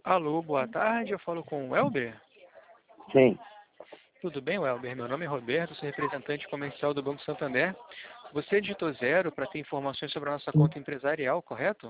Alô, boa tarde, eu falo com o Welber. Sim, Tudo bem, Welber? Meu nome é Roberto, sou representante comercial do Banco Santander. Você digitou 0 para ter informações sobre a nossa conta empresarial, correto?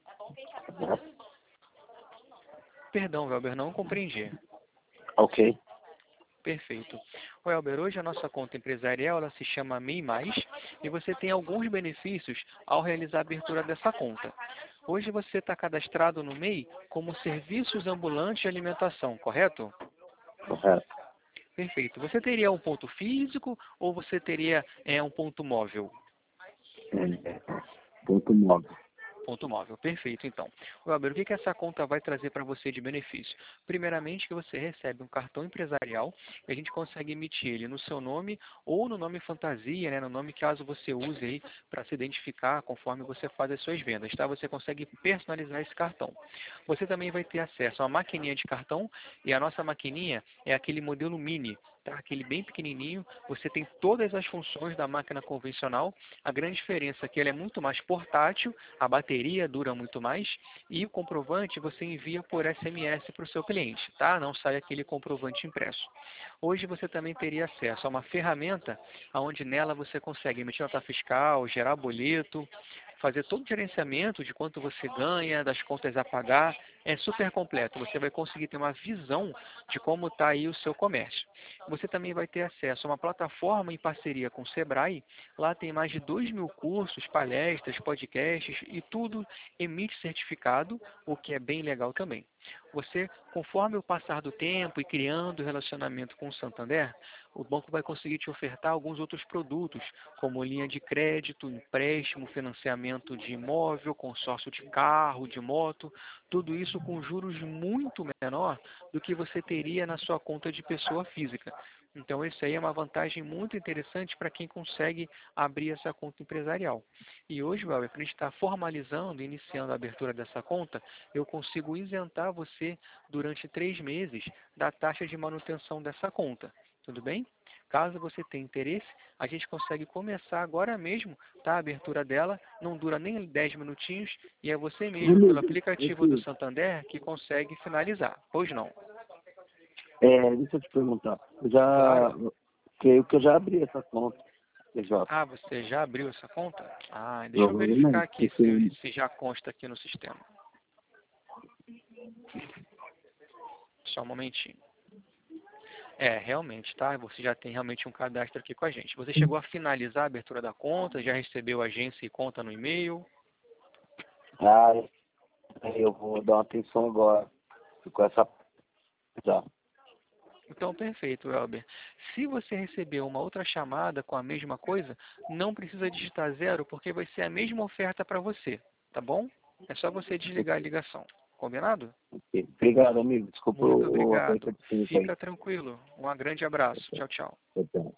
Perdão, Welber, não compreendi. ok. Perfeito. Welber, hoje a nossa conta empresarial ela se chama MEI+, e você tem alguns benefícios ao realizar a abertura dessa conta. Hoje você está cadastrado no MEI como Serviços Ambulantes de Alimentação, correto? Correto. Perfeito. Você teria um ponto físico ou você teria um ponto móvel? Ponto móvel. Ponto móvel, perfeito então. Welber, o que essa conta vai trazer para você de benefício? Primeiramente que você recebe um cartão empresarial e a gente consegue emitir ele no seu nome ou no nome fantasia, né, no nome caso você use aí para se identificar conforme você faz as suas vendas, tá? Você consegue personalizar esse cartão. Você também vai ter acesso a uma maquininha de cartão e a nossa maquininha é aquele modelo mini, tá? Aquele bem pequenininho, você tem todas as funções da máquina convencional. A grande diferença é que ele é muito mais portátil, a bateria dura muito mais e o comprovante você envia por SMS para o seu cliente, tá? Não sai aquele comprovante impresso. Hoje você também teria acesso a uma ferramenta onde nela você consegue emitir nota fiscal, gerar boleto, fazer todo o gerenciamento de quanto você ganha, das contas a pagar. É super completo. Você vai conseguir ter uma visão de como está aí o seu comércio. Você também vai ter acesso a uma plataforma em parceria com o Sebrae. Lá tem mais de 2.000 cursos, palestras, podcasts e tudo emite certificado, o que é bem legal também. Você, conforme o passar do tempo e criando relacionamento com o Santander, o banco vai conseguir te ofertar alguns outros produtos, como linha de crédito, empréstimo, financiamento de imóvel, consórcio de carro, de moto, tudo isso com juros muito menor do que você teria na sua conta de pessoa física. Então, isso aí é uma vantagem muito interessante para quem consegue abrir essa conta empresarial. E hoje, Welber, para a gente estar formalizando, iniciando a abertura dessa conta, eu consigo isentar você durante 3 meses da taxa de manutenção dessa conta. Tudo bem? Caso você tenha interesse, a gente consegue começar agora mesmo, tá? A abertura dela não dura nem 10 minutinhos e é você mesmo, pelo aplicativo do Santander, que consegue finalizar. Pois não? Deixa eu te perguntar. Claro. Creio que eu já abri essa conta, PJ. Ah, você já abriu essa conta? Ah, deixa eu verificar Provavelmente. aqui se já consta aqui no sistema. Só um momentinho. Realmente, tá? Você já tem realmente um cadastro aqui com a gente. Você chegou a finalizar a abertura da conta? Já recebeu agência e conta no e-mail? Ah, eu vou dar uma atenção agora com essa já. Então, perfeito, Welber. Se você receber uma outra chamada com a mesma coisa, não precisa digitar 0, porque vai ser a mesma oferta para você, tá bom? É só você desligar a ligação. Combinado? Ok. Obrigado, amigo. Desculpa Muito o obrigado. aperto de tempo aí. Fica tranquilo. Um grande abraço. Tchau, tchau. Tchau, tchau.